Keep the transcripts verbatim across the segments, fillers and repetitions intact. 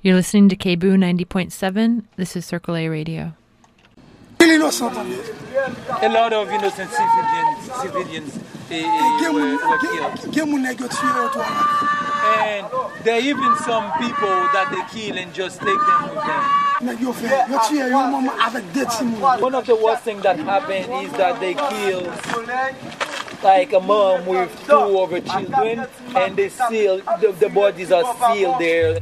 You're listening to K B U ninety point seven. This is Circle A Radio. A lot of innocent civilians, civilians uh, were, were killed. And there are even some people that they kill and just take them with them. One of the worst things that happened is that they kill like a mom with two of her children, and they seal, the, the bodies are sealed there.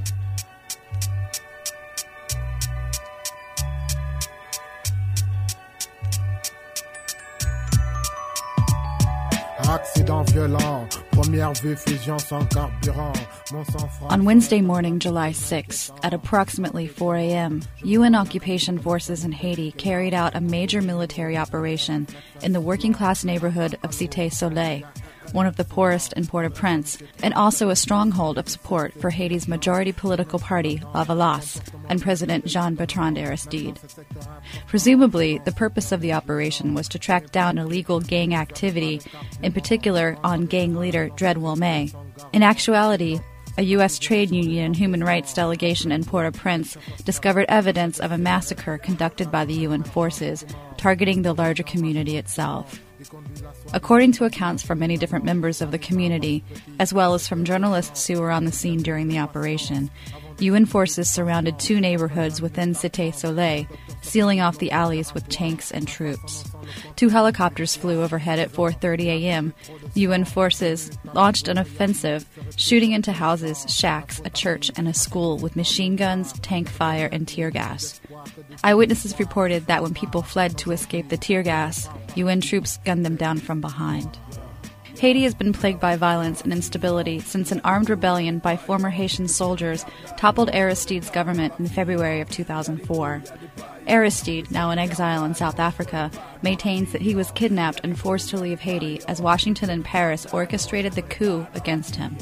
On Wednesday morning, July sixth, at approximately four a.m., U N occupation forces in Haiti carried out a major military operation in the working-class neighborhood of Cité Soleil, one of the poorest in Port-au-Prince, and also a stronghold of support for Haiti's majority political party, La Valace, and President Jean-Bertrand Aristide. Presumably, the purpose of the operation was to track down illegal gang activity, in particular on gang leader Dred Wilmé. In actuality, a U S trade union and human rights delegation in Port-au-Prince discovered evidence of a massacre conducted by the U N forces, targeting the larger community itself. According to accounts from many different members of the community, as well as from journalists who were on the scene during the operation, U N forces surrounded two neighborhoods within Cité Soleil, sealing off the alleys with tanks and troops. Two helicopters flew overhead at four thirty a.m. U N forces launched an offensive, shooting into houses, shacks, a church, and a school with machine guns, tank fire, and tear gas. Eyewitnesses reported that when people fled to escape the tear gas, U N troops gunned them down from behind. Haiti has been plagued by violence and instability since an armed rebellion by former Haitian soldiers toppled Aristide's government in February of two thousand four. Aristide, now in exile in South Africa, maintains that he was kidnapped and forced to leave Haiti as Washington and Paris orchestrated the coup against him.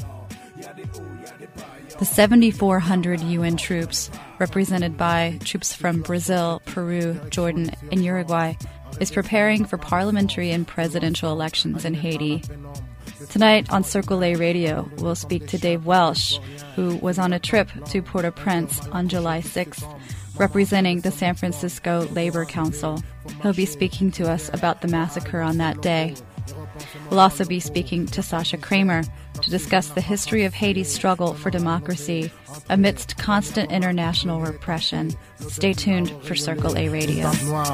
The seven thousand four hundred U N troops, represented by troops from Brazil, Peru, Jordan, and Uruguay, is preparing for parliamentary and presidential elections in Haiti. Tonight on Circle A Radio, we'll speak to Dave Welsh, who was on a trip to Port-au-Prince on July sixth, representing the San Francisco Labor Council. He'll be speaking to us about the massacre on that day. We'll also be speaking to Sasha Kramer to discuss the history of Haiti's struggle for democracy amidst constant international repression. Stay tuned for Circle A Radio.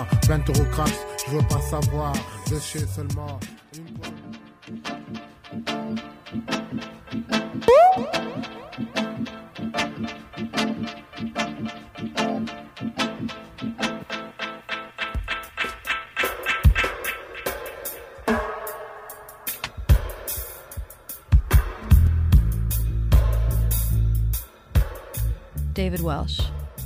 David Welsh.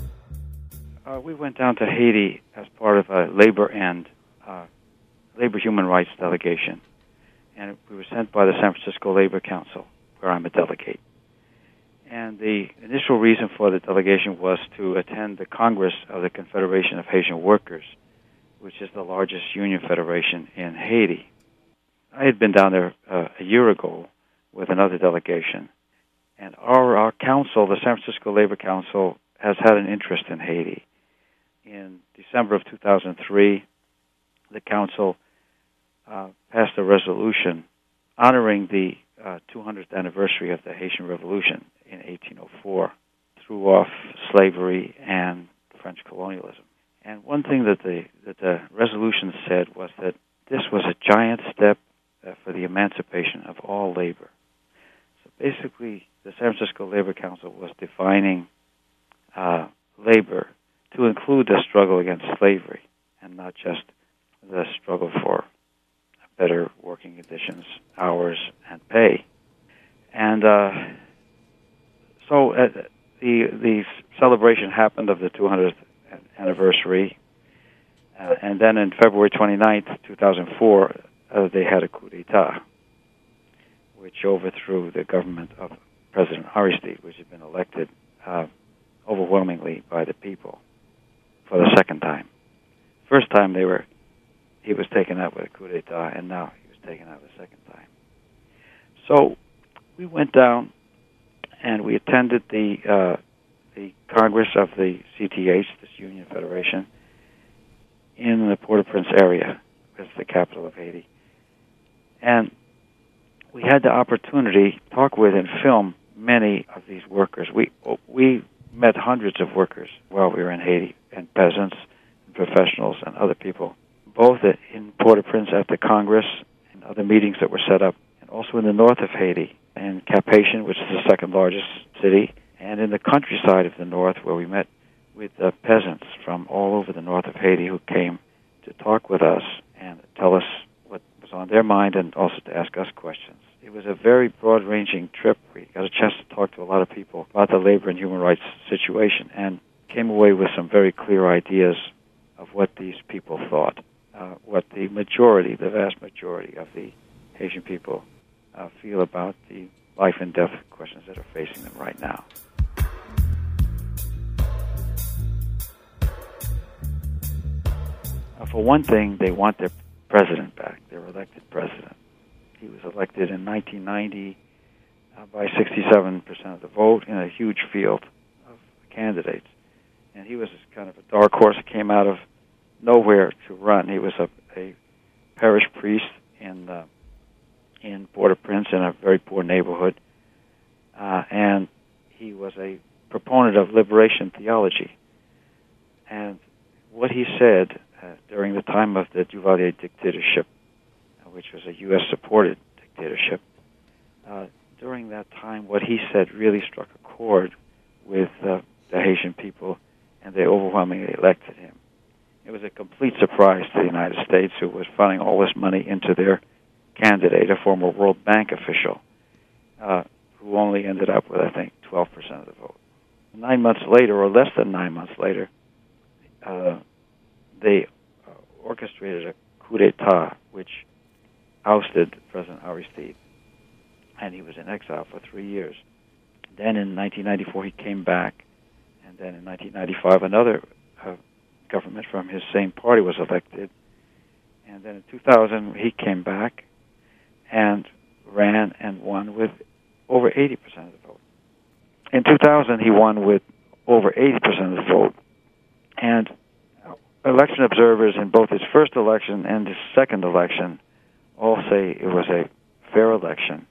Uh, we went down to Haiti as part of a labor and uh, labor human rights delegation, and we were sent by the San Francisco Labor Council, where I'm a delegate. And the initial reason for the delegation was to attend the Congress of the Confederation of Haitian Workers, which is the largest union federation in Haiti. I had been down there uh, a year ago with another delegation. And our, our council, the San Francisco Labor Council, has had an interest in Haiti. In December of two thousand three, the council uh, passed a resolution honoring the uh, two hundredth anniversary of the Haitian Revolution in eighteen oh four, threw off slavery and French colonialism. And one thing that the, that the resolution said was that this was a giant step uh, for the emancipation of all labor. So basically, the San Francisco Labor Council was defining uh, labor to include the struggle against slavery and not just the struggle for better working conditions, hours, and pay. And uh, so uh, the the celebration happened of the two hundredth anniversary, uh, and then on February twenty-ninth, two thousand four, uh, they had a coup d'etat, which overthrew the government of President Aristide, which had been elected uh, overwhelmingly by the people for the second time. First time they were, he was taken out with a coup d'etat, and now he was taken out a second time. So we went down and we attended the uh, the Congress of the C T H, this Union Federation, in the Port-au-Prince area, as the capital of Haiti. And we had the opportunity to talk with and film many of these workers. We we met hundreds of workers while we were in Haiti, and peasants, and professionals, and other people, both in Port-au-Prince at the Congress and other meetings that were set up, and also in the north of Haiti, in Cap-Haïtien, which is the second largest city, and in the countryside of the north, where we met with uh, peasants from all over the north of Haiti who came to talk with us and tell us what was on their mind, and also to ask us questions. It was a very broad-ranging trip. We got a chance to talk to a lot of people about the labor and human rights situation, and came away with some very clear ideas of what these people thought, uh, what the majority, the vast majority of the Haitian people uh, feel about the life and death questions that are facing them right now. Uh, for one thing, they want their president back, their elected president. He was elected in nineteen ninety uh, by sixty-seven percent of the vote in a huge field of candidates. And he was kind of a dark horse that came out of nowhere to run. He was a, a parish priest in uh, in Port-au-Prince, in a very poor neighborhood. Uh, and he was a proponent of liberation theology. And what he said uh, during the time of the Duvalier dictatorship, which was a U S-supported dictatorship, uh, during that time, what he said really struck a chord with uh, the Haitian people, and they overwhelmingly elected him. It was a complete surprise to the United States, who was funneling all this money into their candidate, a former World Bank official, uh, who only ended up with, I think, twelve percent of the vote. Nine months later, or less than nine months later, uh, they uh, orchestrated a coup d'etat, which ousted President Aristide, and he was in exile for three years. Then in nineteen ninety-four, he came back, and then in nineteen ninety-five, another uh, government from his same party was elected, and then in two thousand, he came back and ran and won with over eighty percent of the vote. In two thousand, he won with over eighty percent of the vote, and election observers in both his first election and his second election all say it was a fair election,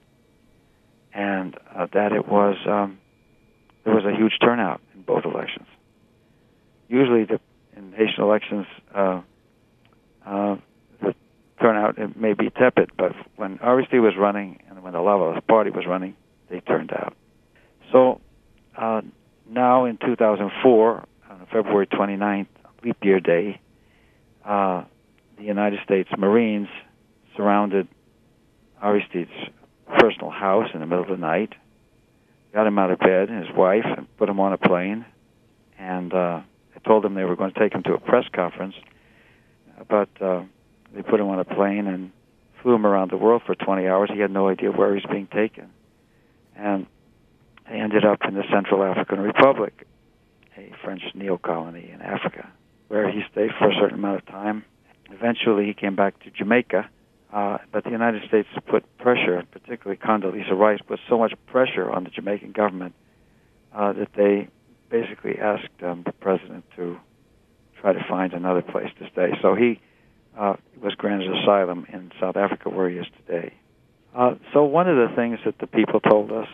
and uh, that it was um, there was a huge turnout in both elections. Usually, the, in Haitian elections, uh, uh, the turnout it may be tepid, but when Aristide was running and when the Lavalas party was running, they turned out. So uh, now in two thousand four, on February twenty-ninth, leap year day, uh, the United States Marines surrounded Aristide's personal house in the middle of the night, got him out of bed and his wife, and put him on a plane, and uh, they told him they were going to take him to a press conference, but uh, they put him on a plane and flew him around the world for twenty hours. He had no idea where he was being taken. And they ended up in the Central African Republic, a French neo-colony in Africa, where he stayed for a certain amount of time. Eventually, he came back to Jamaica, uh, but the United States put pressure, particularly Condoleezza Rice, put so much pressure on the Jamaican government uh, that they basically asked um, the president to try to find another place to stay. So he uh, was granted asylum in South Africa, where he is today. Uh, so one of the things that the people told us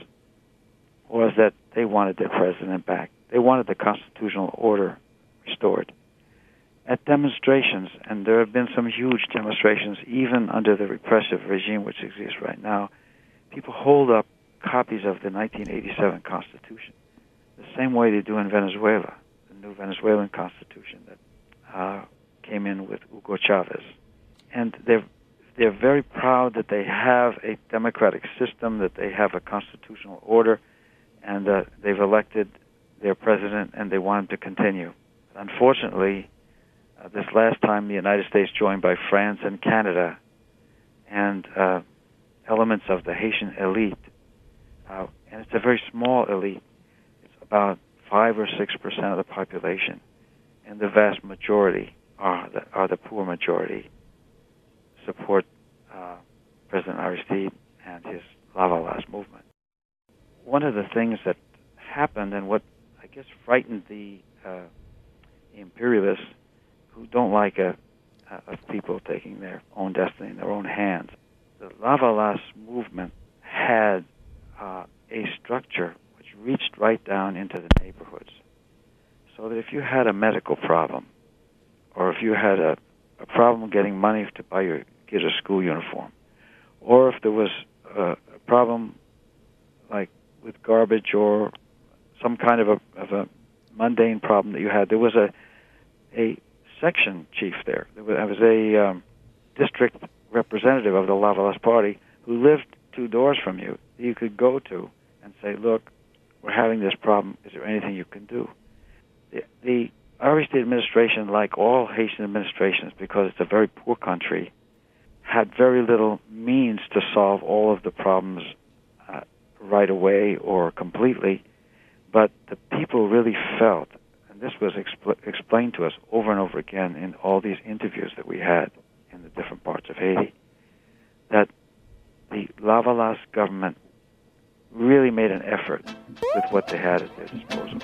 was that they wanted their president back. They wanted the constitutional order restored. At demonstrations, and there have been some huge demonstrations even under the repressive regime which exists right now, people hold up copies of the nineteen eighty-seven Constitution, the same way they do in Venezuela, the new Venezuelan Constitution that uh, came in with Hugo Chavez. And they're, they're very proud that they have a democratic system, that they have a constitutional order, and uh, they've elected their president, and they want him to continue. Unfortunately, uh, this last time the United States joined by France and Canada and uh, elements of the Haitian elite, uh, and it's a very small elite. It's about five or six percent of the population, and the vast majority are the, are the poor majority, support uh, President Aristide and his Lavalas movement. One of the things that happened, and what I guess, frightened the uh, imperialists who don't like a, a, of people taking their own destiny in their own hands. The Lavalas movement had uh, a structure which reached right down into the neighborhoods, so that if you had a medical problem, or if you had a, a problem getting money to buy your kid a school uniform, or if there was a, a problem like with garbage or some kind of a, of a mundane problem that you had, there was a a section chief there. There was, there was a um, district representative of the Lavalas Party who lived two doors from you that you could go to and say, look, we're having this problem. Is there anything you can do? The, the Irish State administration, like all Haitian administrations, because it's a very poor country, had very little means to solve all of the problems uh, right away or completely, but the people really felt, and this was expl- explained to us over and over again in all these interviews that we had in the different parts of Haiti, that the Lavalas government really made an effort with what they had at their disposal.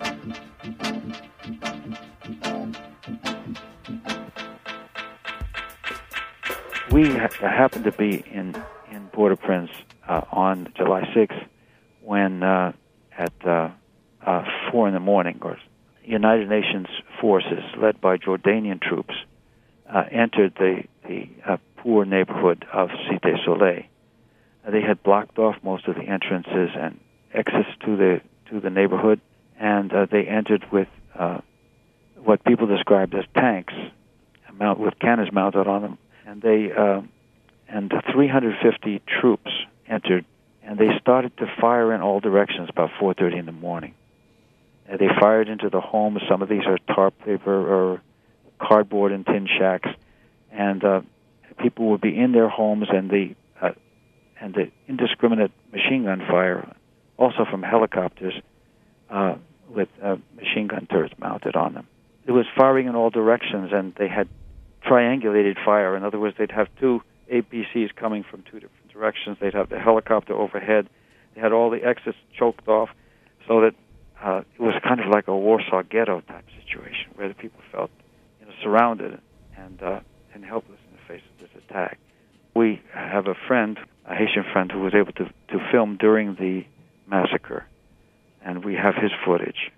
We ha- happened to be in, in Port-au-Prince uh, on July sixth when uh, at uh, uh, four in the morning, or United Nations forces led by Jordanian troops uh, entered the, the uh, poor neighborhood of Cité Soleil. Uh, they had blocked off most of the entrances and exits to the to the neighborhood, and uh, they entered with uh, what people described as tanks, mount, with cannons mounted on them. And they uh, and three hundred fifty troops entered, and they started to fire in all directions about four thirty in the morning. And they fired into the homes. Some of these are tarp paper or cardboard and tin shacks, and uh, people would be in their homes, and the uh, and the indiscriminate machine gun fire, also from helicopters, uh, with uh, machine gun turrets mounted on them. It was firing in all directions, and they had triangulated fire. In other words, they'd have two A P Cs coming from two different directions. They'd have the helicopter overhead. They had all the exits choked off, so that uh, it was kind of like a Warsaw Ghetto type situation, where the people felt, you know, surrounded and uh, and helpless in the face of this attack. We have a friend, a Haitian friend, who was able to, to film during the massacre, and we have his footage.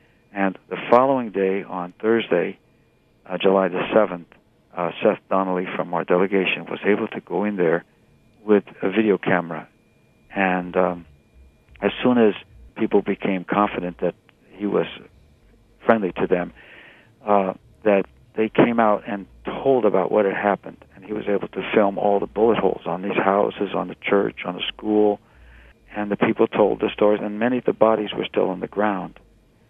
And the following day, on Thursday, uh, July the seventh, uh, Seth Donnelly from our delegation was able to go in there with a video camera. And um, as soon as people became confident that he was friendly to them, uh, that they came out and told about what had happened. And he was able to film all the bullet holes on these houses, on the church, on the school. And the people told the stories, and many of the bodies were still on the ground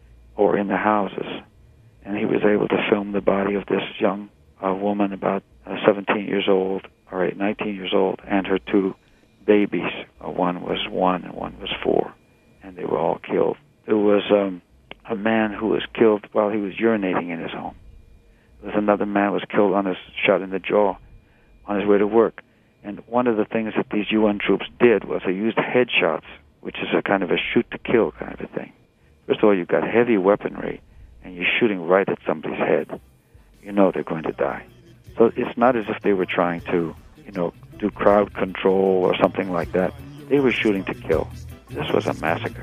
or in the houses. And he was able to film the body of this young uh, woman, about uh, seventeen years old, or eight, nineteen years old, and her two babies. Uh, one was one and one was four, and they were all killed. There was um, a man who was killed while he was urinating in his home. There was another man who was killed on his, shot in the jaw on his way to work. And one of the things that these U N troops did was they used headshots, which is a kind of a shoot-to-kill kind of a thing. First of all, you've got heavy weaponry, and you're shooting right at somebody's head. You know they're going to die. So it's not as if they were trying to, you know, do crowd control or something like that. They were shooting to kill. This was a massacre.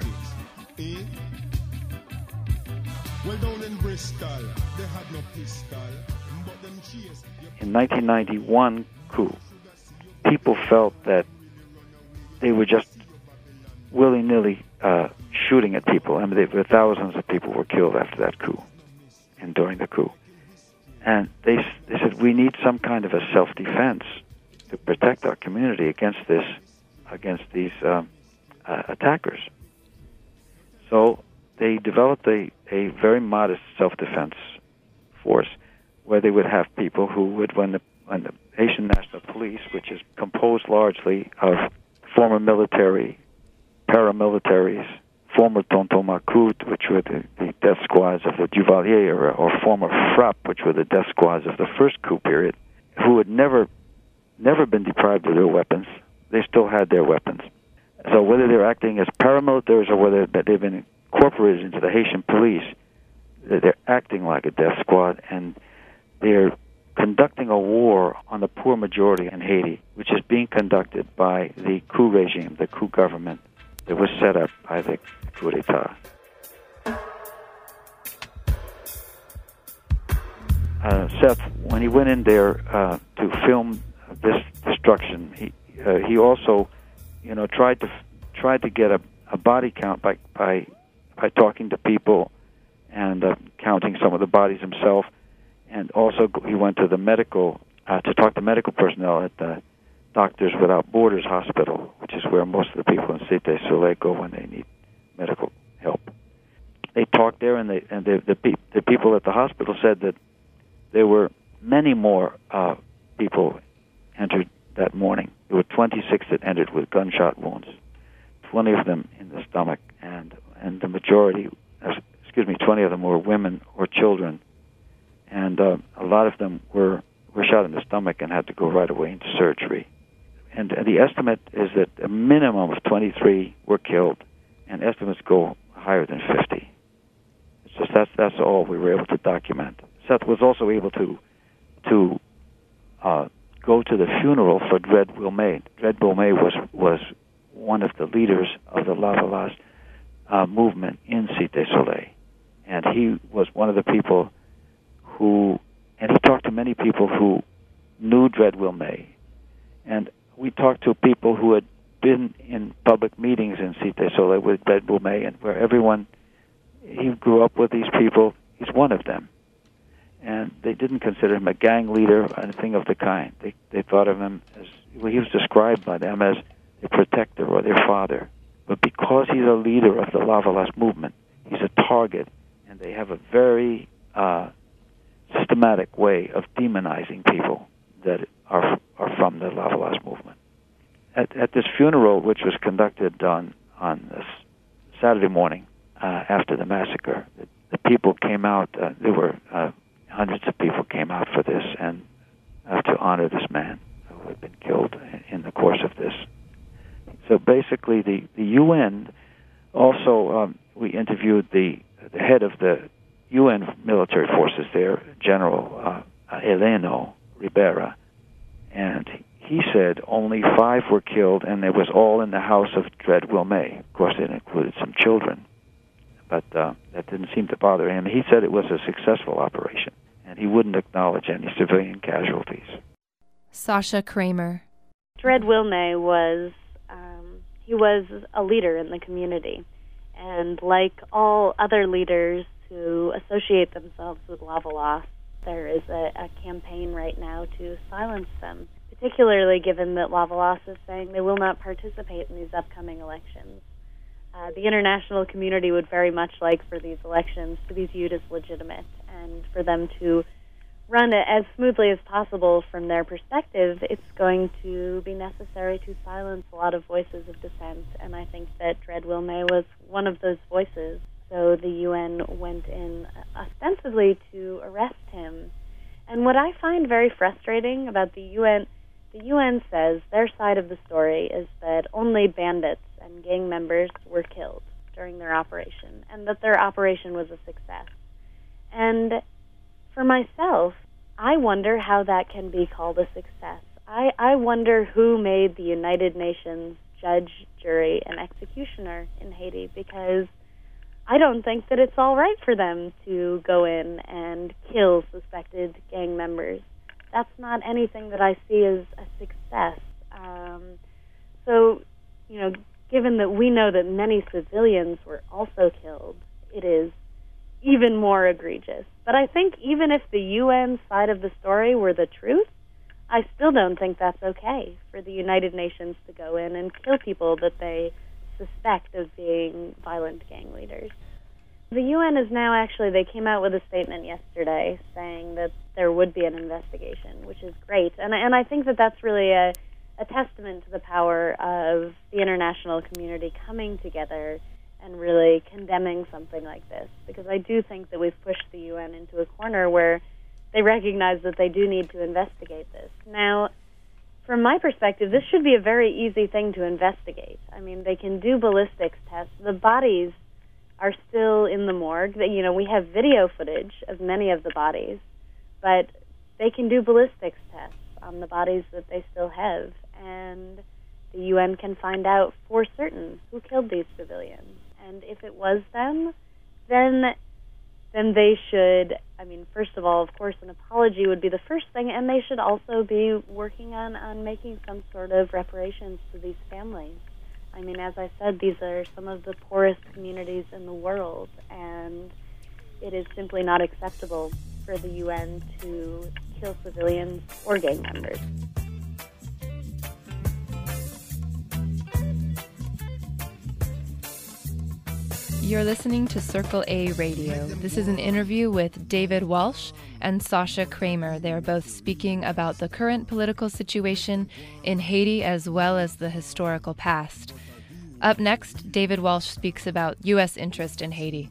In nineteen ninety-one coup, people felt that they were just willy-nilly uh, shooting at people. I mean, they, thousands of people were killed after that coup and during the coup. And they they said, we need some kind of a self-defense to protect our community against this, against these um, uh, attackers. So they developed a, a very modest self-defense force where they would have people who would, when the, when the Haitian National Police, which is composed largely of former military, paramilitaries, former Tonton Macoute, which were the, the death squads of the Duvalier era, or former Frappe, which were the death squads of the first coup period, who had never never been deprived of their weapons. They still had their weapons. So whether they're acting as paramilitaries or whether they've been incorporated into the Haitian police. They're acting like a death squad, and they're conducting a war on the poor majority in Haiti, which is being conducted by the coup regime, the coup government that was set up by the coup d'etat. Uh, Seth, when he went in there uh, to film this destruction, he uh, he also, you know, tried to tried to get a, a body count by by by talking to people and uh, counting some of the bodies himself, and also he went to the medical uh, to talk to medical personnel at the Doctors Without Borders hospital, which is where most of the people in Cité Soleil go when they need medical help. They talked there, and they and the the, pe- the people at the hospital said that there were many more uh, people entered that morning. There were twenty-six that entered with gunshot wounds, twenty of them in the stomach, and and the majority, excuse me, twenty of them were women or children, and uh, a lot of them were, were shot in the stomach and had to go right away into surgery. And, and the estimate is that a minimum of twenty-three were killed, and estimates go higher than fifty. It's just that's that's all we were able to document. Seth was also able to to uh, go to the funeral for Dred Wilmé. Dred Wilmé was was one of the leaders of the Lavalas uh, movement in Cité Soleil, and he was one of the people who, and he talked to many people who knew Dred Wilmé, and we talked to people who had been in public meetings in Cité Soleil with Dred Wilmé, and where everyone, he grew up with these people. He's one of them. And they didn't consider him a gang leader or anything of the kind. They they thought of him as, well, he was described by them as their protector or their father. But because he's a leader of the Lavalas movement, he's a target, and they have a very uh, systematic way of demonizing people that are are from the Lavalas movement. At, at this funeral, which was conducted on, on this Saturday morning uh, after the massacre, the, the people came out, uh, there were... Uh, Hundreds of people came out for this and uh, to honor this man who had been killed in the course of this. So basically, the, the U N also, um, we interviewed the, the head of the U N military forces there, General uh, Eleno Ribera, and he said only five were killed, and it was all in the house of Dred Wilmé. Of course, it included some children, but uh, that didn't seem to bother him. He said it was a successful operation, and he wouldn't acknowledge any civilian casualties. Sasha Kramer. Dred Wilmé was, um, he was a leader in the community. And like all other leaders who associate themselves with Lavalas, there is a, a campaign right now to silence them, particularly given that Lavalas is saying they will not participate in these upcoming elections. Uh, the international community would very much like for these elections to be viewed as legitimate and for them to run it as smoothly as possible from their perspective. It's going to be necessary to silence a lot of voices of dissent, and I think that Dred Wilmé was one of those voices. So the U N went in ostensibly to arrest him. And what I find very frustrating about the U N, the U N says their side of the story is that only bandits and gang members were killed during their operation, and that their operation was a success. And for myself, I wonder how that can be called a success. I, I wonder who made the United Nations judge, jury, and executioner in Haiti, because I don't think that it's all right for them to go in and kill suspected gang members. That's not anything that I see as a success. Um, so, you know, given that we know that many civilians were also killed, it is even more egregious. But I think even if the U N side of the story were the truth, I still don't think that's okay for the United Nations to go in and kill people that they suspect of being violent gang leaders. The U N is now actually, they came out with a statement yesterday saying that there would be an investigation, which is great. And, and I think that that's really a, a testament to the power of the international community coming together and really condemning something like this, because I do think that we've pushed the U N into a corner where they recognize that they do need to investigate this. Now, from my perspective, this should be a very easy thing to investigate. I mean, they can do ballistics tests. The bodies are still in the morgue. You know, we have video footage of many of the bodies, but they can do ballistics tests on the bodies that they still have, and the U N can find out for certain who killed these civilians. And if it was them, then then they should, I mean, first of all, of course, an apology would be the first thing, and they should also be working on, on making some sort of reparations to these families. I mean, as I said, these are some of the poorest communities in the world, and it is simply not acceptable for the U N to kill civilians or gang members. You're listening to Circle A Radio. This is an interview with David Walsh and Sasha Kramer. They are both speaking about the current political situation in Haiti as well as the historical past. Up next, David Walsh speaks about U S interest in Haiti.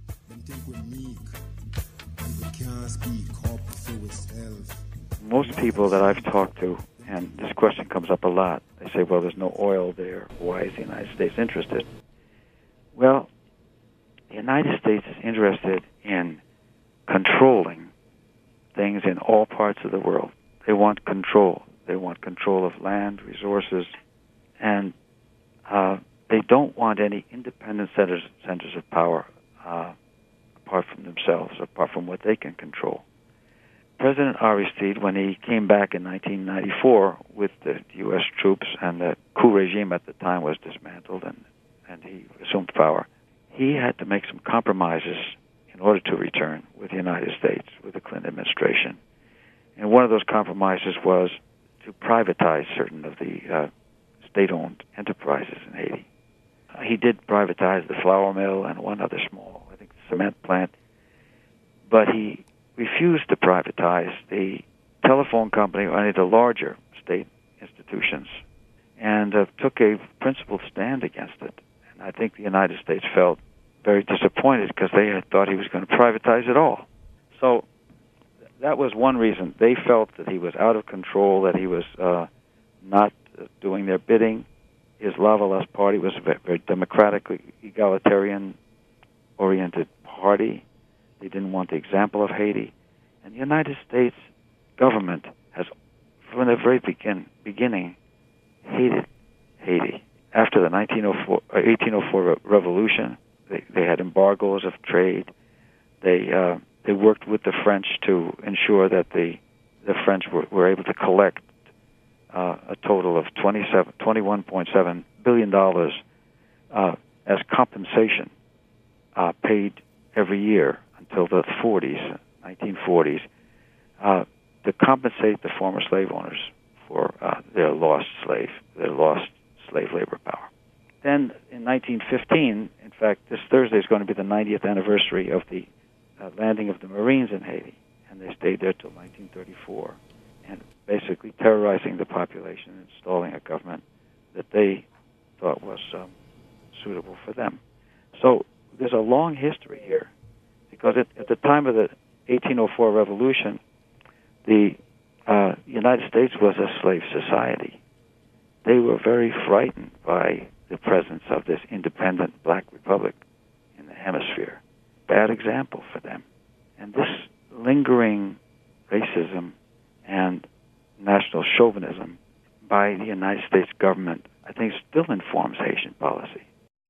Most people that I've talked to, and this question comes up a lot, they say, well, there's no oil there. Why is the United States interested? Well, the United States is interested in controlling things in all parts of the world. They want control. They want control of land, resources, and uh, they don't want any independent centers, centers of power uh, apart from themselves, apart from what they can control. President Aristide, when he came back in nineteen ninety-four with the U S troops and the coup regime at the time was dismantled and, and he assumed power, he had to make some compromises in order to return with the United States, with the Clinton administration. And one of those compromises was to privatize certain of the uh, state-owned enterprises in Haiti. Uh, he did privatize the flour mill and one other small, I think, cement plant, but he refused to privatize the telephone company or any of the larger state institutions and uh, took a principled stand against it. And I think the United States felt very disappointed because they had thought he was going to privatize it all. So that was one reason. They felt that he was out of control, that he was uh, not uh, doing their bidding. His Lavalas party was a very, very democratically egalitarian-oriented party. They didn't want the example of Haiti. And the United States government has, from the very begin, beginning, hated Haiti. After the nineteen oh four, uh, eighteen oh four re- revolution, they, they had embargoes of trade. They uh, they worked with the French to ensure that the the French were, were able to collect uh, a total of twenty-one point seven billion dollars uh, as compensation uh, paid every year until the forties, nineteen forties, uh, to compensate the former slave owners for uh, their lost slave, their lost slave labor power. Then in nineteen fifteen, in fact, this Thursday is going to be the ninetieth anniversary of the uh, landing of the Marines in Haiti, and they stayed there till nineteen thirty-four, and basically terrorizing the population and installing a government that they thought was um, suitable for them. So there's a long history here, because at, at the time of the eighteen oh four revolution, the uh, United States was a slave society. They were very frightened by the presence of this independent black republic in the hemisphere. Bad example for them. And this lingering racism and national chauvinism by the United States government, I think, still informs Haitian policy.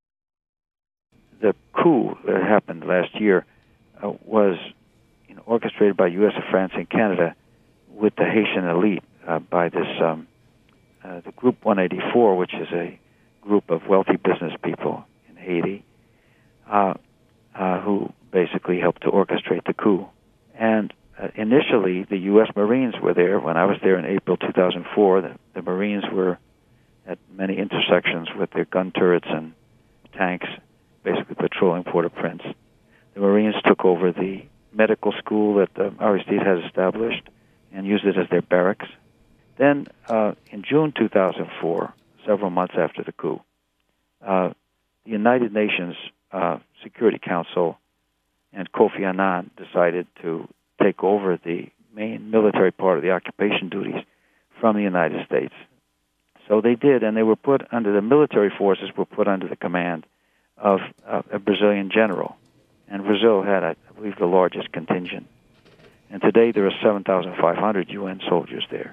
The coup that happened last year uh, was you know, orchestrated by U S, France, and Canada with the Haitian elite uh, by this um, uh, the Group one eighty-four, which is a group of wealthy business people in Haiti uh, uh, who basically helped to orchestrate the coup. And uh, initially, the U S Marines were there. When I was there in April two thousand four, the, the Marines were at many intersections with their gun turrets and tanks, basically patrolling Port-au-Prince. The Marines took over the medical school that uh, Aristide has established and used it as their barracks. Then, uh, in June two thousand four, several months after the coup, uh, the United Nations uh, Security Council and Kofi Annan decided to take over the main military part of the occupation duties from the United States. So they did, and they were put under, the military forces were put under the command of uh, a Brazilian general. And Brazil had, I believe, the largest contingent. And today there are seven thousand five hundred U N soldiers there.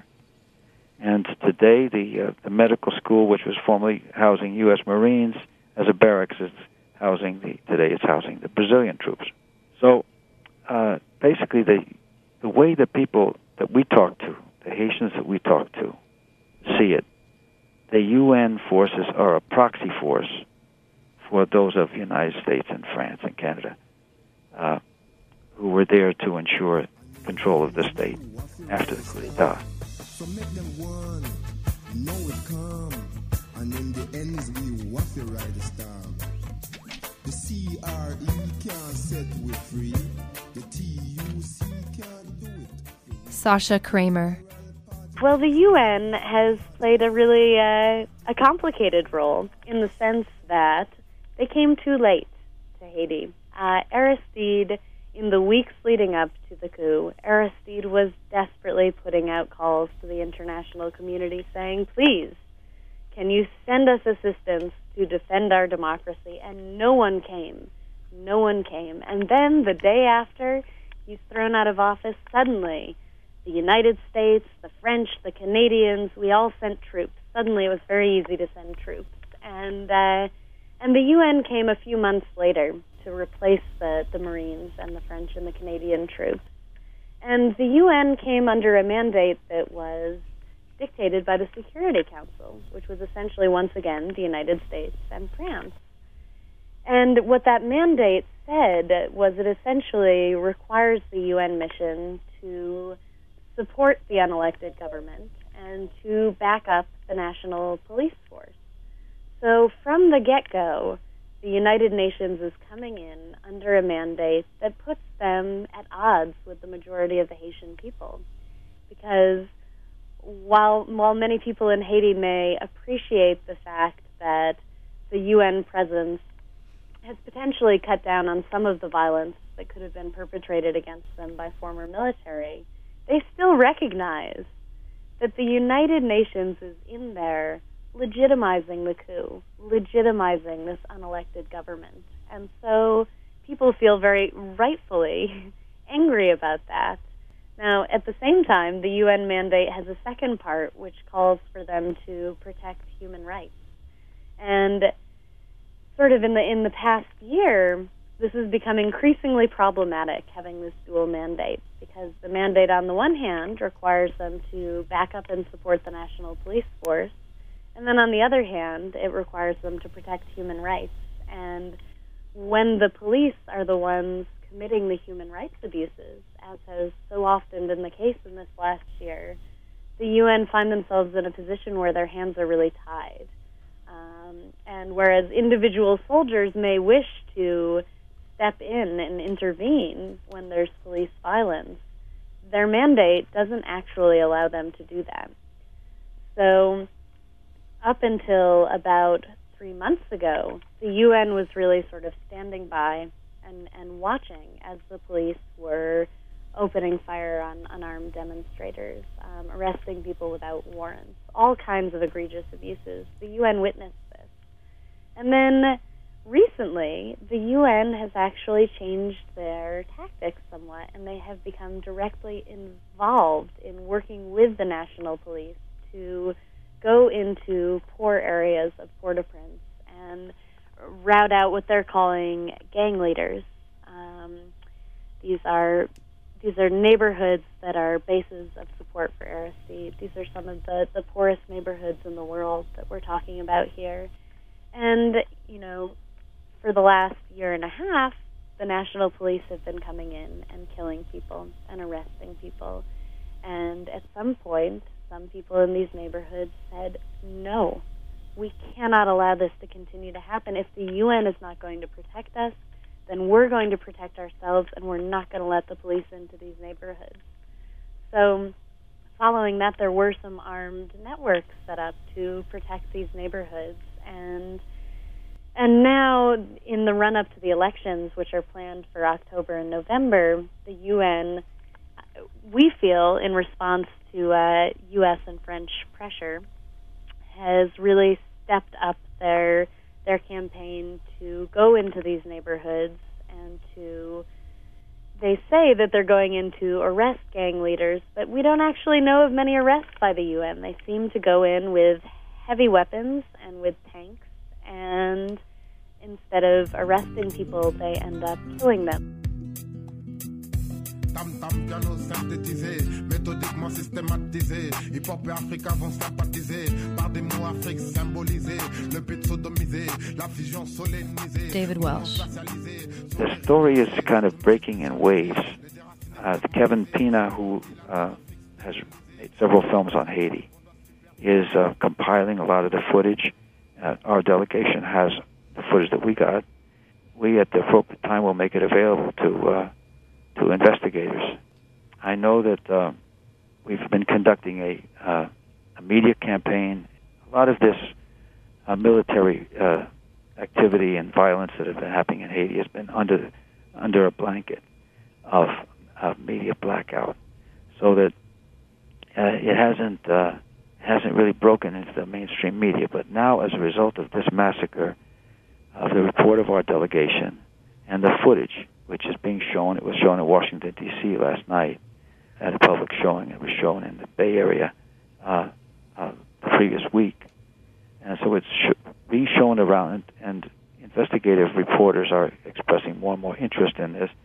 And today the uh, the medical school, which was formerly housing U S Marines as a barracks, is housing the today it's housing the Brazilian troops. So uh, basically, the the way the people that we talk to, the Haitians that we talk to, see it, the U N forces are a proxy force for those of the United States and France and Canada, uh, who were there to ensure control of the state after the coup d'etat. So make them one, know it come, and in the ends we want to ride the storm. The C R E can't set we free, the T U C can't do it. Sasha Kramer. Well, the U N has played a really uh, a complicated role in the sense that they came too late to Haiti. Uh, Aristide, in the weeks leading up to the coup, Aristide was desperately putting out calls to the international community saying, please, can you send us assistance to defend our democracy? And no one came. No one came. And then the day after he's thrown out of office, suddenly the United States, the French, the Canadians, we all sent troops. Suddenly it was very easy to send troops. And uh, and the U N came a few months later to replace the, the Marines and the French and the Canadian troops. And the U N came under a mandate that was dictated by the Security Council, which was essentially, once again, the United States and France. And what that mandate said was it essentially requires the U N mission to support the unelected government and to back up the national police force. So from the get-go, the United Nations is coming in under a mandate that puts them at odds with the majority of the Haitian people. Because while while many people in Haiti may appreciate the fact that the U N presence has potentially cut down on some of the violence that could have been perpetrated against them by former military, they still recognize that the United Nations is in there legitimizing the coup, legitimizing this unelected government. And so people feel very rightfully angry about that. Now, at the same time, the U N mandate has a second part which calls for them to protect human rights. And sort of in the in the past year, this has become increasingly problematic, having this dual mandate, because the mandate on the one hand requires them to back up and support the national police force, and then on the other hand, it requires them to protect human rights. And when the police are the ones committing the human rights abuses, as has so often been the case in this last year, the U N find themselves in a position where their hands are really tied. Um, and whereas individual soldiers may wish to step in and intervene when there's police violence, their mandate doesn't actually allow them to do that. So up until about three months ago, the U N was really sort of standing by and, and watching as the police were opening fire on unarmed demonstrators, um, arresting people without warrants, all kinds of egregious abuses. The U N witnessed this. And then recently, the U N has actually changed their tactics somewhat, and they have become directly involved in working with the national police to go into poor areas of Port-au-Prince and rout out what they're calling gang leaders. Um, these are these are neighborhoods that are bases of support for Aristide. These are some of the, the poorest neighborhoods in the world that we're talking about here. And, you know, for the last year and a half, the national police have been coming in and killing people and arresting people. And at some point, some people in these neighborhoods said, no, we cannot allow this to continue to happen. If the U N is not going to protect us, then we're going to protect ourselves, and we're not going to let the police into these neighborhoods. So following that, there were some armed networks set up to protect these neighborhoods. And and now, in the run-up to the elections, which are planned for October and November, the U N, we feel, in response to uh, U S and French pressure, has really stepped up their their campaign to go into these neighborhoods and to, they say that they're going in to arrest gang leaders, but we don't actually know of many arrests by the U N. They seem to go in with heavy weapons and with tanks, and instead of arresting people, they end up killing them. Tam-tam, piano synthétisé, méthodiquement systématisé. Hip-hop et Africa vont sympathiser par des mots Afrique symbolisés. Le but sodomisé, la fusion solennisée. David Welsh. The story is kind of breaking in waves. Uh, Kevin Pina, who uh, has made several films on Haiti, is uh, compiling a lot of the footage. Uh, our delegation has the footage that we got. We, at the appropriate time, will make it available to uh, to investigators. I know that uh, we've been conducting a, uh, a media campaign. A lot of this uh, military uh, activity and violence that has been happening in Haiti has been under under a blanket of, of media blackout, so that uh, it hasn't uh, hasn't really broken into the mainstream media. But now, as a result of this massacre, of the report of our delegation and the footage, which is being shown. It was shown in Washington, D C last night at a public showing. It was shown in the Bay Area uh, uh, the previous week. And so it's sh- being shown around, and, and investigative reporters are expressing more and more interest in this.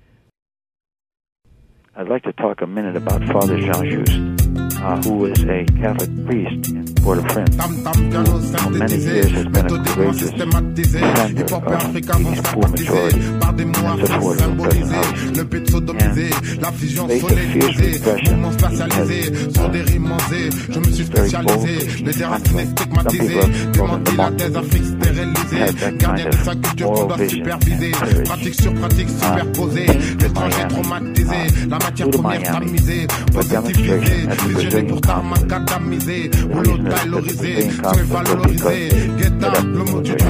I'd like to talk a minute about Father Jean-Just, uh, who is a Catholic priest in Port-au-Prince, who for many years has been a courageous defender of the poor majority and supporter of President House, and faced a fierce repression. He has uh, very boldly conflict. Some people have called him the monk. He has that kind of moral vision and courage. Uh, he came to Miami, uh, flew to Miami for a demonstration at the Brazilian consulate. The reason that the Brazilian consulate was because they set up the military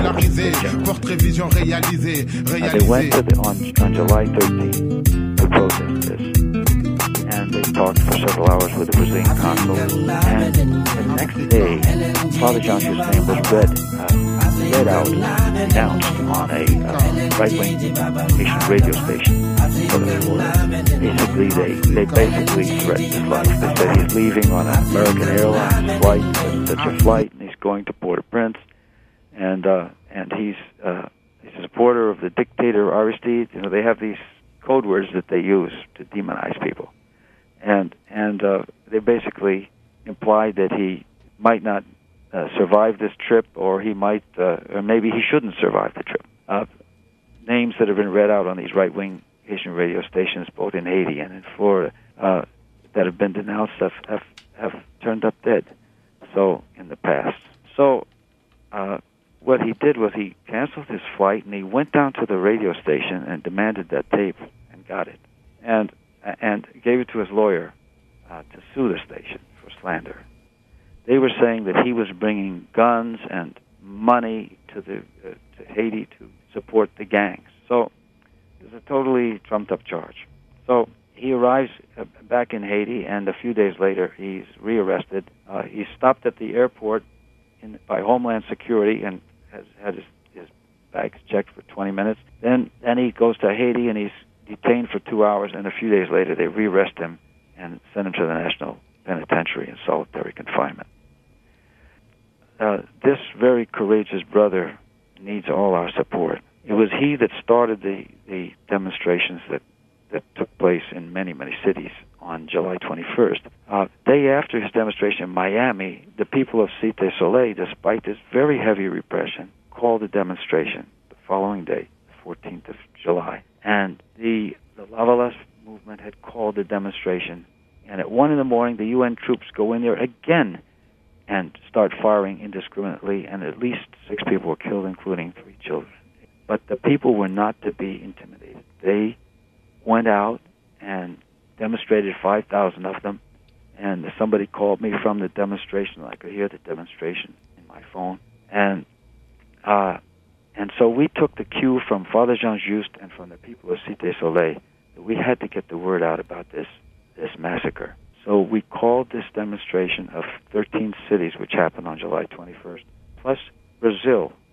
uh, they went to the, on, on July thirteenth to protest this, and they talked for several hours with the Brazilian consul, and the next day Father Jean-Just's name was read, uh, read out, announced on a uh, right-wing Haitian radio station. So basically, they, they basically threatened his life. They said he's leaving on an American Airlines flight, such a flight, and he's going to Port-au-Prince, and uh, and he's uh, he's a supporter of the dictator Aristide. You know, they have these code words that they use to demonize people, and and uh, they basically implied that he might not uh, survive this trip, or he might, uh, or maybe he shouldn't survive the trip. Uh, names that have been read out on these right-wing Haitian radio stations, both in Haiti and in Florida, uh, that have been denounced have, have have turned up dead. So in the past, so uh, what he did was he canceled his flight and he went down to the radio station and demanded that tape and got it, and and gave it to his lawyer uh, to sue the station for slander. They were saying that he was bringing guns and money to the uh, to Haiti to support the gangs. So it's a totally trumped-up charge. So he arrives uh, back in Haiti, and a few days later, he's rearrested. Uh, he's stopped at the airport in, by Homeland Security and has had his, his bags checked for twenty minutes. Then, then he goes to Haiti, and he's detained for two hours, and a few days later, they rearrest him and send him to the National Penitentiary in solitary confinement. Uh, this very courageous brother needs all our support. It was he that started the, the demonstrations that, that took place in many, many cities on July twenty-first. Uh, day after his demonstration in Miami, the people of Cité Soleil, despite this very heavy repression, called a demonstration the following day, the fourteenth of July. And the, the Lavalas movement had called the demonstration. And at one in the morning, the U N troops go in there again and start firing indiscriminately, and at least six people were killed, including three children. But the people were not to be intimidated. They went out and demonstrated, five thousand of them, and somebody called me from the demonstration. I could hear the demonstration in my phone. And uh, and so we took the cue from Father Jean-Just and from the people of Cité Soleil that we had to get the word out about this, this massacre. So we called this demonstration of thirteen cities, which happened on July twenty-first, plus Brazil,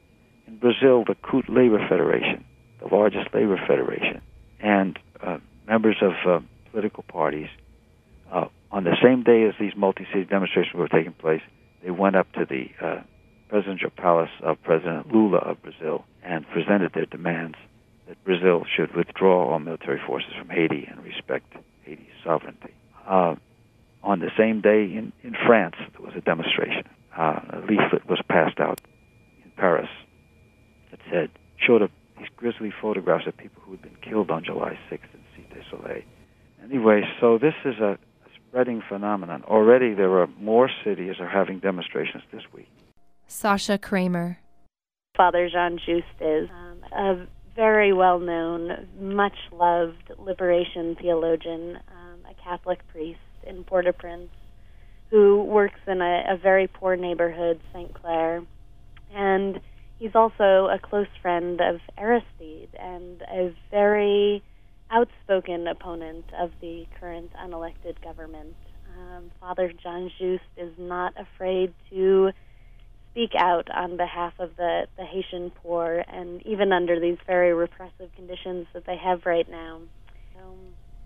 in Brazil, the C U T Labor Federation, the largest labor federation, and uh, members of uh, political parties, uh, on the same day as these multi-city demonstrations were taking place, they went up to the uh, presidential palace of President Lula of Brazil and presented their demands that Brazil should withdraw all military forces from Haiti and respect Haiti's sovereignty. Uh, on the same day in, in France, there was a demonstration. Uh, a leaflet was passed out in Paris that said, showed a, these grisly photographs of people who had been killed on July sixth in Cité Soleil. Anyway, so this is a, a spreading phenomenon. Already there are more cities are having demonstrations this week. Sasha Kramer. Father Jean Juste is um, a very well-known, much-loved liberation theologian, um, a Catholic priest in Port-au-Prince, who works in a, a very poor neighborhood, Saint Clair. And he's also a close friend of Aristide and a very outspoken opponent of the current unelected government. Um, Father Jean Juste is not afraid to speak out on behalf of the, the Haitian poor, and even under these very repressive conditions that they have right now. Um,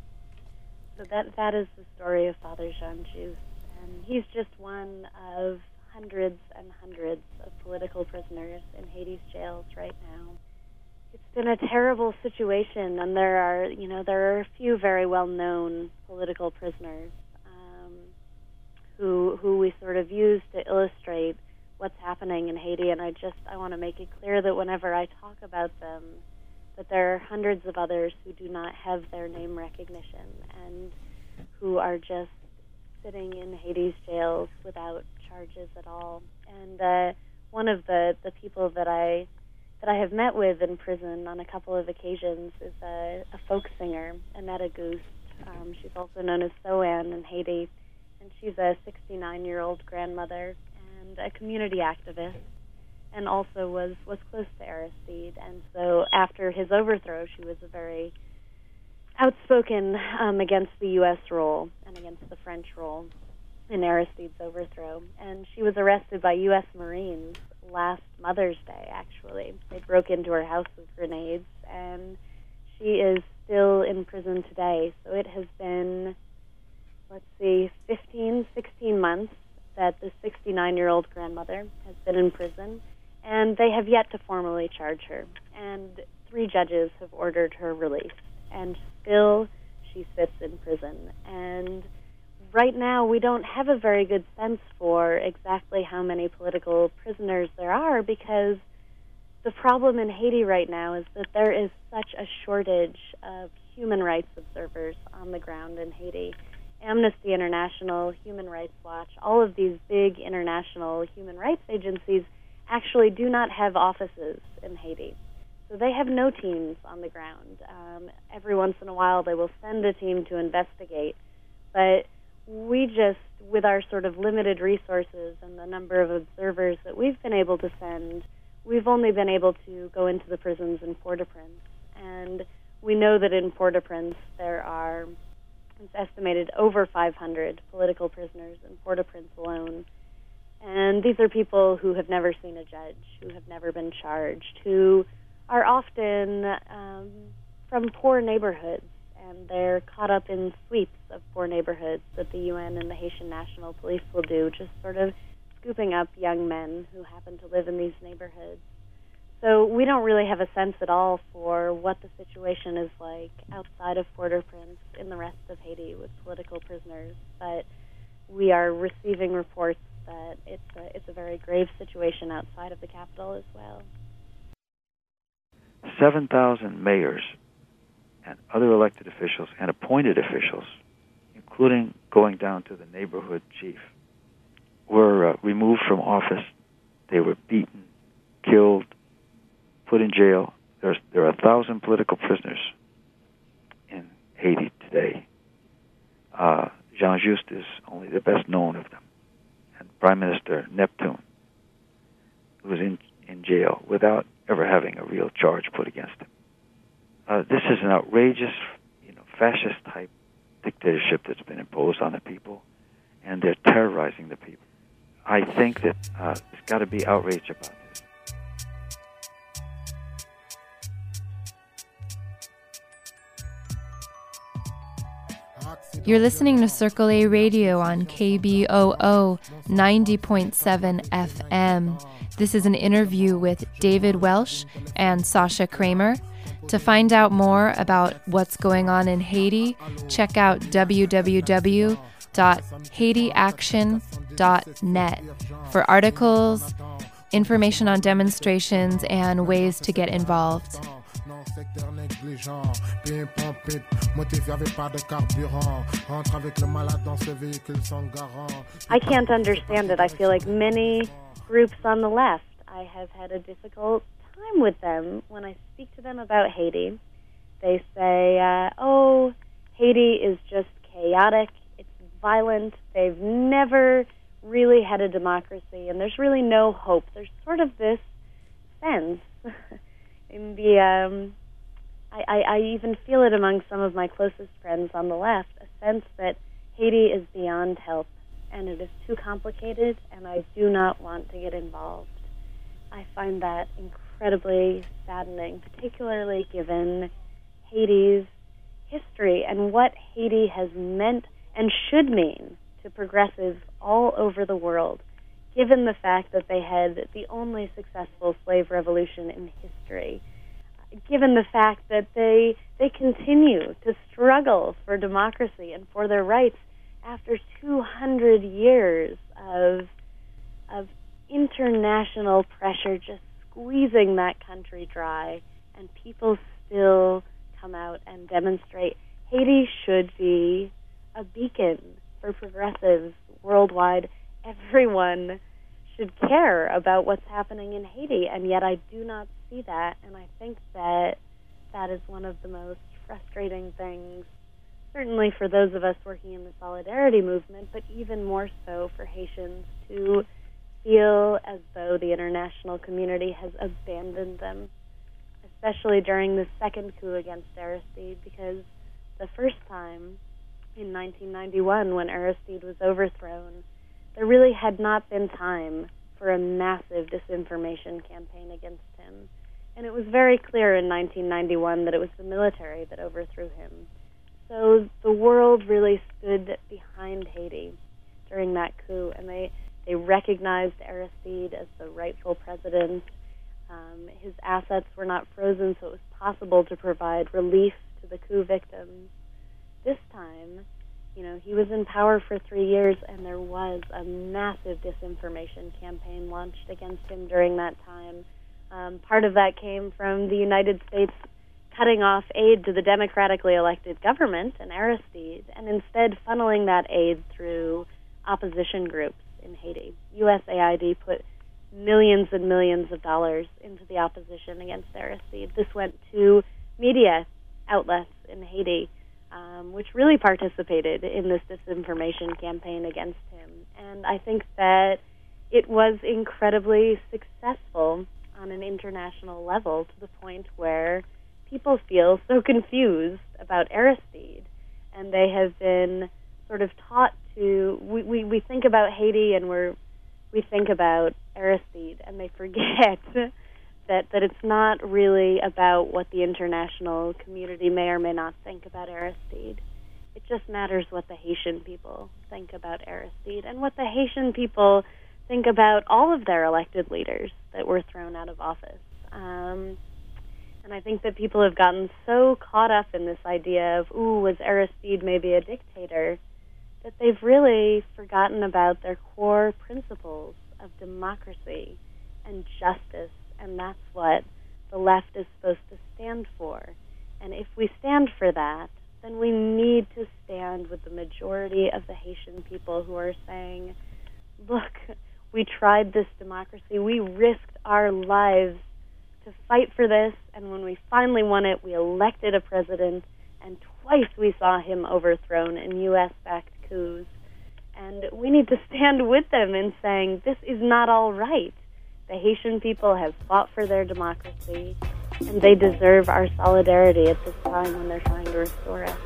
so that that is the story of Father Jean Juste. And he's just one of hundreds and hundreds of political prisoners in Haiti's jails right now. It's been a terrible situation, and there are, you know, there are a few very well-known political prisoners um, who who we sort of use to illustrate what's happening in Haiti. And I just I want to make it clear that whenever I talk about them, that there are hundreds of others who do not have their name recognition and who are just sitting in Haiti's jails without charges at all. And uh, one of the, the people that I that I have met with in prison on a couple of occasions is a, a folk singer, Annette Auguste. Um, she's also known as Soanne in Haiti, and she's a sixty-nine-year-old grandmother and a community activist, and also was, was close to Aristide. And so after his overthrow, she was a very outspoken um, against the U S role and against the French role in Aristide's overthrow. And she was arrested by U S Marines last Mother's Day, actually. They broke into her house with grenades, and she is still in prison today. So it has been, let's see, fifteen, sixteen months that the sixty-nine-year-old grandmother has been in prison, and they have yet to formally charge her. And three judges have ordered her release, and still she sits in prison. And right now we don't have a very good sense for exactly how many political prisoners there are, because the problem in Haiti right now is that there is such a shortage of human rights observers on the ground in Haiti. Amnesty International, Human Rights Watch, all of these big international human rights agencies actually do not have offices in Haiti. So they have no teams on the ground. Um, every once in a while they will send a team to investigate, but we just, with our sort of limited resources and the number of observers that we've been able to send, we've only been able to go into the prisons in Port-au-Prince. And we know that in Port-au-Prince there are, it's estimated, over five hundred political prisoners in Port-au-Prince alone. And these are people who have never seen a judge, who have never been charged, who are often um, from poor neighborhoods, and they're caught up in sweeps of poor neighborhoods that the U N and the Haitian National Police will do, just sort of scooping up young men who happen to live in these neighborhoods. So we don't really have a sense at all for what the situation is like outside of Port-au-Prince in the rest of Haiti with political prisoners, but we are receiving reports that it's a, it's a very grave situation outside of the capital as well. seven thousand mayors and other elected officials and appointed officials, including going down to the neighborhood chief, were uh, removed from office. They were beaten, killed, put in jail. There's, there are a thousand political prisoners in Haiti today. Uh, Jean Juste is only the best known of them. And Prime Minister Neptune was in, in jail without ever having a real charge put against him. Uh, this is an outrageous, you know, fascist-type dictatorship that's been imposed on the people, and they're terrorizing the people. I think that uh, there's got to be outrage about this. You're listening to Circle A Radio on K B O O ninety point seven F M. This is an interview with David Welsh and Sasha Kramer. To find out more about what's going on in Haiti, check out w w w dot haiti action dot net for articles, information on demonstrations, and ways to get involved. I can't understand it. I feel like many groups on the left, I have had a difficult time with them when I speak to them about Haiti. They say, uh, oh, Haiti is just chaotic, it's violent, they've never really had a democracy, and there's really no hope. There's sort of this sense in the, um, I, I, I even feel it among some of my closest friends on the left, a sense that Haiti is beyond help, and it is too complicated, and I do not want to get involved. I find that incredibly saddening, particularly given Haiti's history and what Haiti has meant and should mean to progressives all over the world, given the fact that they had the only successful slave revolution in history, given the fact that they they continue to struggle for democracy and for their rights after two hundred years of of international pressure just squeezing that country dry, and people still come out and demonstrate. Haiti should be a beacon for progressives worldwide. Everyone should care about what's happening in Haiti, and yet I do not see that, and I think that that is one of the most frustrating things, certainly for those of us working in the Solidarity movement, but even more so for Haitians to feel as though the international community has abandoned them, especially during the second coup against Aristide, because the first time in nineteen ninety-one, when Aristide was overthrown, there really had not been time for a massive disinformation campaign against him. And it was very clear in nineteen ninety-one that it was the military that overthrew him. So the world really stood behind Haiti during that coup, and they They recognized Aristide as the rightful president. Um, his assets were not frozen, so it was possible to provide relief to the coup victims. This time, you know, he was in power for three years, and there was a massive disinformation campaign launched against him during that time. Um, part of that came from the United States cutting off aid to the democratically elected government and Aristide, and instead funneling that aid through opposition groups in Haiti. U S A I D put millions and millions of dollars into the opposition against Aristide. This went to media outlets in Haiti, um, which really participated in this disinformation campaign against him. And I think that it was incredibly successful on an international level, to the point where people feel so confused about Aristide, and they have been sort of taught to, we, we, we think about Haiti and we're, we think about Aristide, and they forget that, that it's not really about what the international community may or may not think about Aristide. It just matters what the Haitian people think about Aristide, and what the Haitian people think about all of their elected leaders that were thrown out of office. Um, and I think that people have gotten so caught up in this idea of, ooh, was Aristide maybe a dictator, that they've really forgotten about their core principles of democracy and justice, and that's what the left is supposed to stand for. And if we stand for that, then we need to stand with the majority of the Haitian people who are saying, look, we tried this democracy, we risked our lives to fight for this, and when we finally won it, we elected a president, and twice we saw him overthrown in U S-backed coups. And we need to stand with them in saying, this is not all right. The Haitian people have fought for their democracy, and they deserve our solidarity at this time when they're trying to restore us.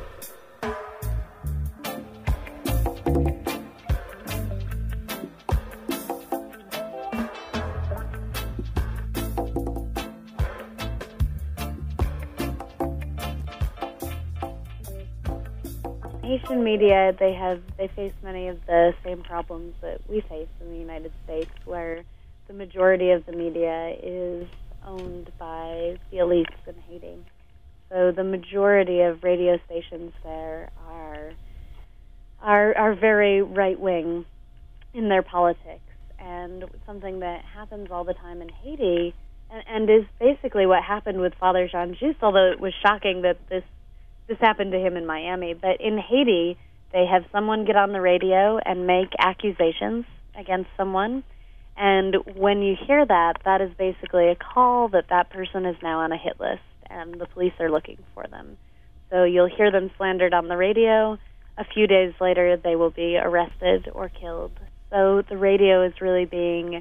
Haitian media, they have they face many of the same problems that we face in the United States, where the majority of the media is owned by the elites in Haiti. So the majority of radio stations there are are, are very right-wing in their politics, and something that happens all the time in Haiti, and, and is basically what happened with Father Jean Just, although it was shocking that this this happened to him in Miami. But in Haiti, they have someone get on the radio and make accusations against someone, and when you hear that, that is basically a call that that person is now on a hit list, and the police are looking for them. So you'll hear them slandered on the radio. A few days later, they will be arrested or killed. So the radio is really being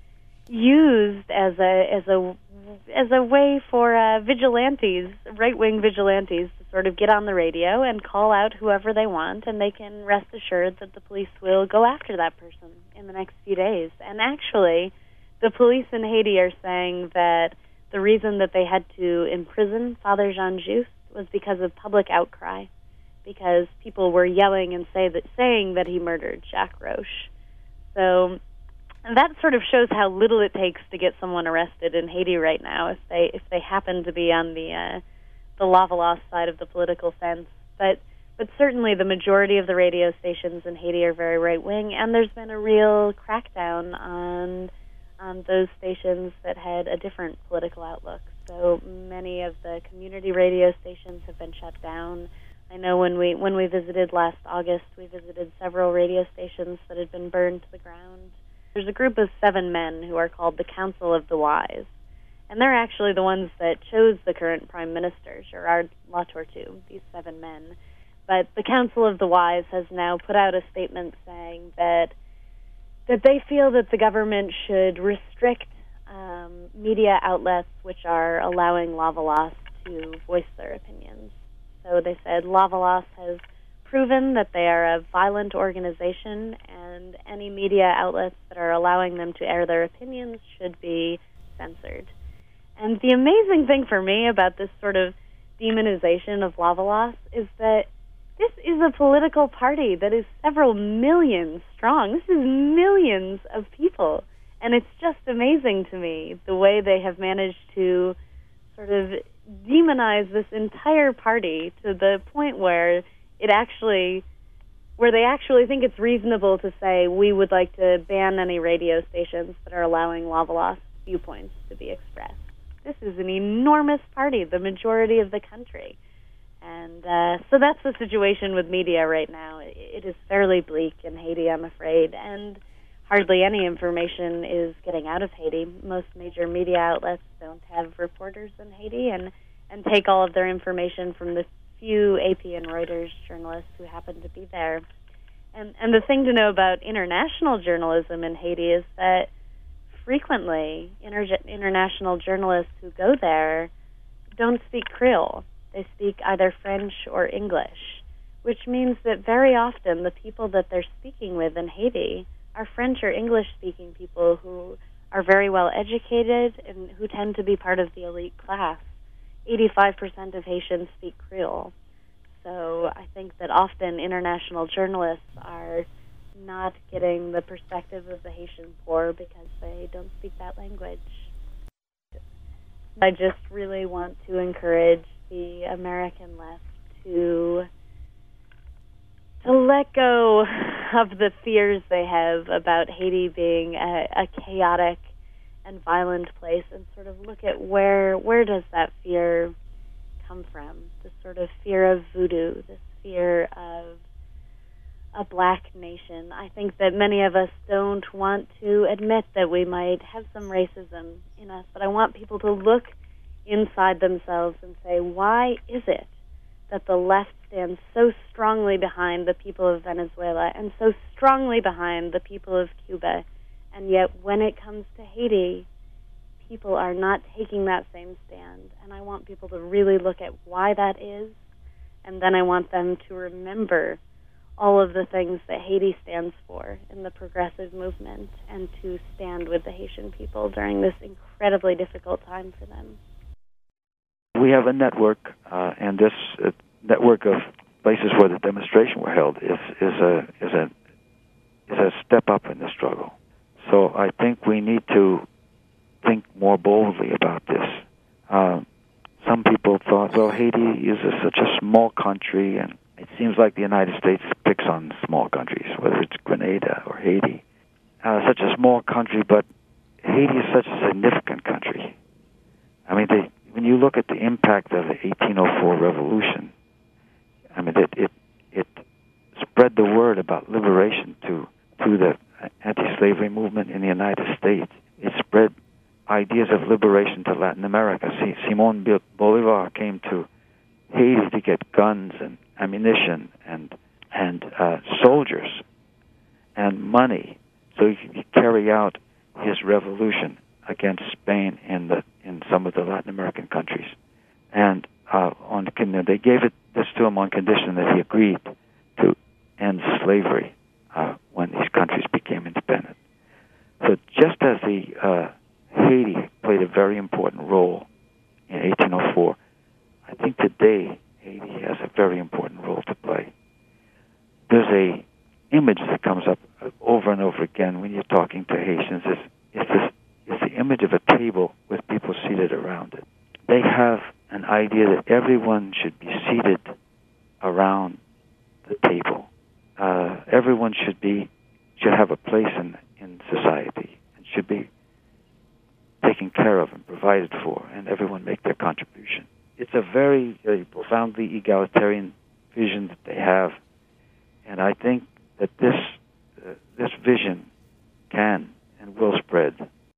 used as a as a as a way for uh, vigilantes, right-wing vigilantes, to sort of get on the radio and call out whoever they want, and they can rest assured that the police will go after that person in the next few days. And actually, the police in Haiti are saying that the reason that they had to imprison Father Jean Just was because of public outcry, because people were yelling and say that, saying that he murdered Jacques Roche. So that sort of shows how little it takes to get someone arrested in Haiti right now, if they if they happen to be on the uh, the Lavalas side of the political fence. But but certainly the majority of the radio stations in Haiti are very right wing, and there's been a real crackdown on on those stations that had a different political outlook. So many of the community radio stations have been shut down. I know when we when we visited last August, we visited several radio stations that had been burned to the ground. There's a group of seven men who are called the Council of the Wise, and they're actually the ones that chose the current Prime Minister, Gerard Latortue, these seven men. But the Council of the Wise has now put out a statement saying that that they feel that the government should restrict um, media outlets which are allowing Lavalas to voice their opinions. So they said Lavalas has proven that they are a violent organization, and any media outlets that are allowing them to air their opinions should be censored. And the amazing thing for me about this sort of demonization of Lavalas is that this is a political party that is several million strong. This is millions of people. And it's just amazing to me the way they have managed to sort of demonize this entire party to the point where it actually, where they actually think it's reasonable to say we would like to ban any radio stations that are allowing Lavalas viewpoints to be expressed. This is an enormous party, the majority of the country. And uh, so that's the situation with media right now. It is fairly bleak in Haiti, I'm afraid, and hardly any information is getting out of Haiti. Most major media outlets don't have reporters in Haiti and, and take all of their information from the few A P and Reuters journalists who happen to be there. And, and the thing to know about international journalism in Haiti is that frequently inter- international journalists who go there don't speak Creole. They speak either French or English, which means that very often the people that they're speaking with in Haiti are French or English-speaking people who are very well educated and who tend to be part of the elite class. eighty-five percent of Haitians speak Creole. So I think that often international journalists are not getting the perspective of the Haitian poor because they don't speak that language. I just really want to encourage the American left to to let go of the fears they have about Haiti being a, a chaotic and violent place, and sort of look at where where does that fear come from? This sort of fear of voodoo, this fear of a black nation. I think that many of us don't want to admit that we might have some racism in us, but I want people to look inside themselves and say, why is it that the left stands so strongly behind the people of Venezuela and so strongly behind the people of Cuba, and yet when it comes to Haiti, people are not taking that same stand? And I want people to really look at why that is, and then I want them to remember all of the things that Haiti stands for in the progressive movement, and to stand with the Haitian people during this incredibly difficult time for them. We have a network, uh, and this uh, network of places where the demonstration were held is is a is a is a step up in the struggle. So I think we need to think more boldly about this. Uh, some people thought, well, Haiti is a, such a small country, and it seems like the United States picks on small countries, whether it's Grenada or Haiti. Uh, such a small country, but Haiti is such a significant country. I mean, they, when you look at the impact of the eighteen oh four revolution, I mean, it it, it spread the word about liberation to to the anti-slavery movement in the United States. It spread ideas of liberation to Latin America. See, Simon Bolivar came to Haiti to get guns and ammunition and and uh, soldiers and money so he could carry out his revolution against Spain in the in some of the Latin American countries. And uh, on they gave it this to him on condition that he agreed to end slavery uh, when these countries became independent. So just as the uh, Haiti played a very important role in eighteen oh four, I think today Haiti has a very important role to play. There's a image that comes up over and over again when you're talking to Haitians. Is is this is the image of a table with people seated around it. They have an idea that everyone should be seated around the table. Uh, everyone should be should have a place in in society and should be taken care of and provided for, and everyone make their contribution. It's a very, very profoundly egalitarian vision that they have, and I think that this uh, this vision can and will spread.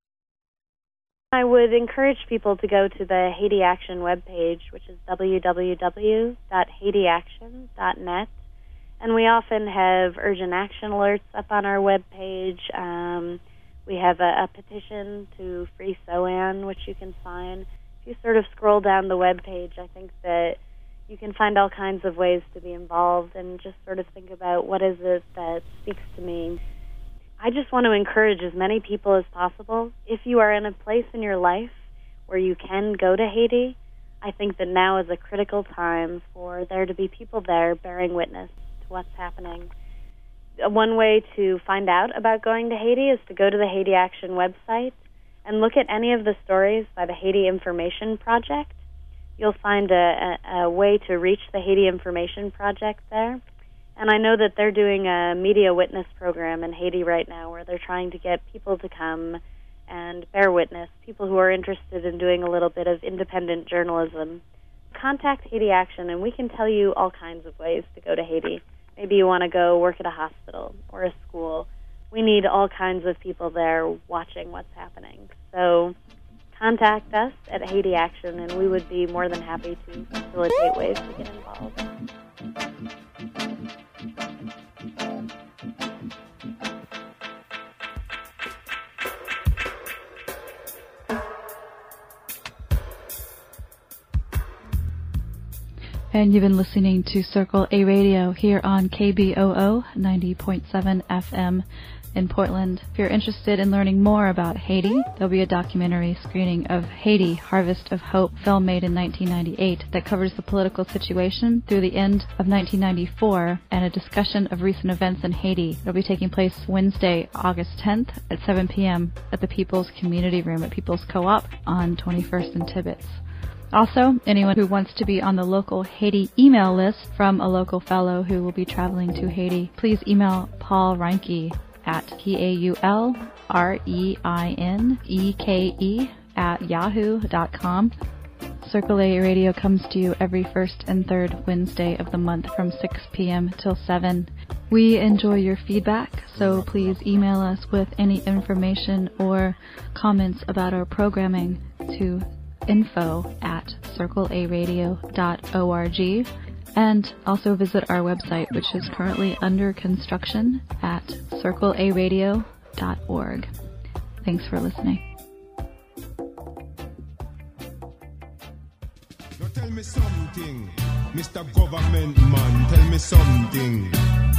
I would encourage people to go to the Haiti Action webpage, which is w w w dot haiti action dot net, and we often have urgent action alerts up on our webpage. Um, we have a, a petition to free SOAN, which you can sign. If you sort of scroll down the webpage, I think that you can find all kinds of ways to be involved and just sort of think about what is it that speaks to me. I just want to encourage as many people as possible. If you are in a place in your life where you can go to Haiti, I think that now is a critical time for there to be people there bearing witness to what's happening. One way to find out about going to Haiti is to go to the Haiti Action website and look at any of the stories by the Haiti Information Project. You'll find a, a, a way to reach the Haiti Information Project there. And I know that they're doing a media witness program in Haiti right now where they're trying to get people to come and bear witness, people who are interested in doing a little bit of independent journalism. Contact Haiti Action, and we can tell you all kinds of ways to go to Haiti. Maybe you want to go work at a hospital or a school. We need all kinds of people there watching what's happening. So contact us at Haiti Action, and we would be more than happy to facilitate ways to get involved. And you've been listening to Circle A Radio here on K B O O ninety point seven F M in Portland. If you're interested in learning more about Haiti, there'll be a documentary screening of Haiti, Harvest of Hope, film made in nineteen ninety-eight that covers the political situation through the end of nineteen ninety-four and a discussion of recent events in Haiti. It'll be taking place Wednesday, August tenth at seven p.m. at the People's Community Room at People's Co-op on twenty-first and Tibbetts. Also, anyone who wants to be on the local Haiti email list from a local fellow who will be traveling to Haiti, please email Paul Reinke at P A U L R E I N E K E at yahoo dot com. Circle A Radio comes to you every first and third Wednesday of the month from six p.m. till seven. We enjoy your feedback, so please email us with any information or comments about our programming to info at circle a radio dot org, and also visit our website, which is currently under construction, at circle a radio dot org. Thanks for listening. Now tell me something, Mister Government Man, tell me something.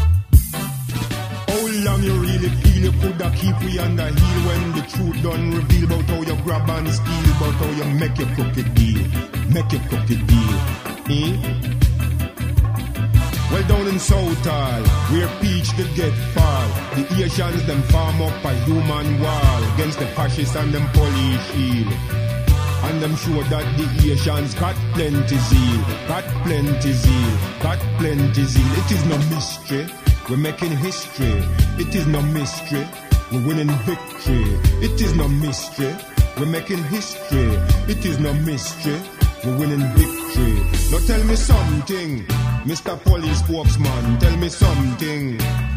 How long you really feel you coulda keep we under heel when the truth done reveal about how you grab and steal, about how you make your crooked deal, make your crooked deal, eh? Well, down in Southall, where peach did get fall, the Asians them farm up a human wall against the fascists and them police shield. And them sure that the Asians got plenty zeal, got plenty zeal, got plenty zeal. It is no mystery, we're making history. It is no mystery, we're winning victory. It is no mystery, we're making history. It is no mystery, we're winning victory. Now tell me something, Mister Police spokesman, tell me something.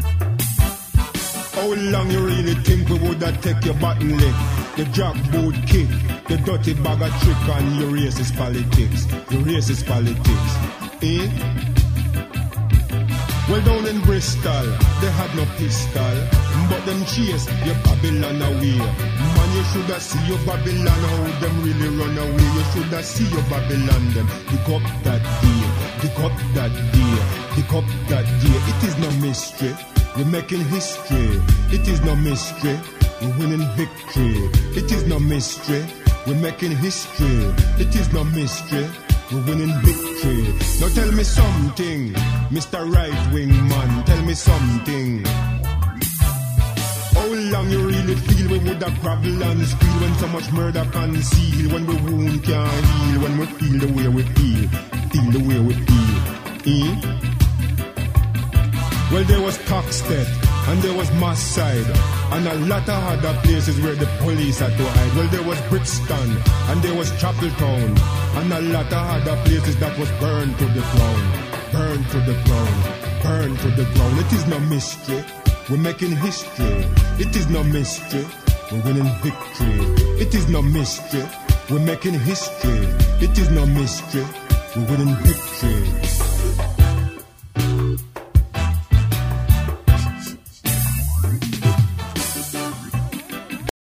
How long you really think we would have take your button lick, the jackboot kick, the dirty bag of trick on your racist politics, your racist politics, eh? Well, down in Bristol, they had no pistol, but them chase your Babylon away. Man, you should have see your Babylon, how them really run away. You should have see your Babylon, them pick up that day, pick up that day, pick up that day. It is no mystery, we're making history. It is no mystery, we're winning victory. It is no mystery, we're making history. It is no mystery, we're winning victory. Now tell me something, Mister Right Wing Man, tell me something. How long you really feel we would have gravel and squeal when so much murder conceal, when we wound can't heal, when we feel the way we feel, feel the way we feel, eh? Well, there was Toxted, and there was Mass Side, and a lot of other places where the police had to hide. Well, there was Brixton, and there was Chapeltown, and a lot of other places that was burned to the ground, burned to the ground, burned to the ground. It is no mystery, we're making history. It is no mystery, we're winning victory. It is no mystery, we're making history. It is no mystery, we're winning victory.